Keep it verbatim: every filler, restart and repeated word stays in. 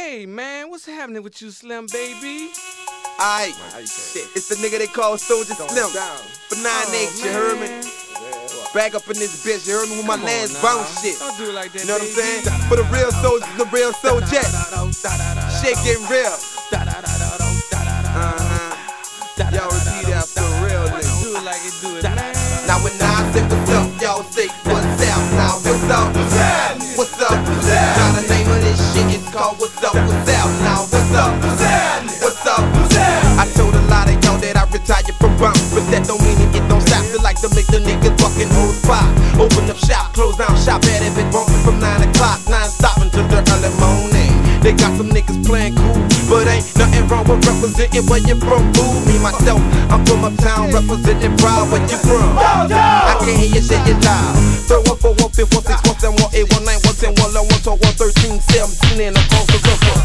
Hey man, what's happening with you, Slim baby? Aight, it's the nigga they call Soldier Slim. For nine Oh, eight, you heard me? man. Back up in this bitch, you heard me with my Come last on, bounce nah. shit. Don't do it like that, You know what I'm baby. saying? For the real soldiers, the real soldiers. Shit getting real. Uh-huh. Y'all repeat that for real, nigga. Do it like it, do it, man. Now when I say what's up, y'all say what's up. Now what's up? What's up? Now the name of this shit is called What's Up, What's Up. Now what's up? What's up? I told a lot of y'all that I retired from bump, but that don't mean it, it don't stop. Still like to make the niggas fucking whole spot. Open up shop, close down shop, at it, been bumping from nine o'clock, nine stopping till the early morning. They got some niggas playing cool, but ain't nothing wrong with representing where you from. Fool me myself, I'm from uptown, representing proud. Where you from? I can't hear you say it loud. Throw up for one fifth, one six, one seven, one eight, one nine, one ten, one eleven, one twelve, one thirteen, seventeen, and across the circle.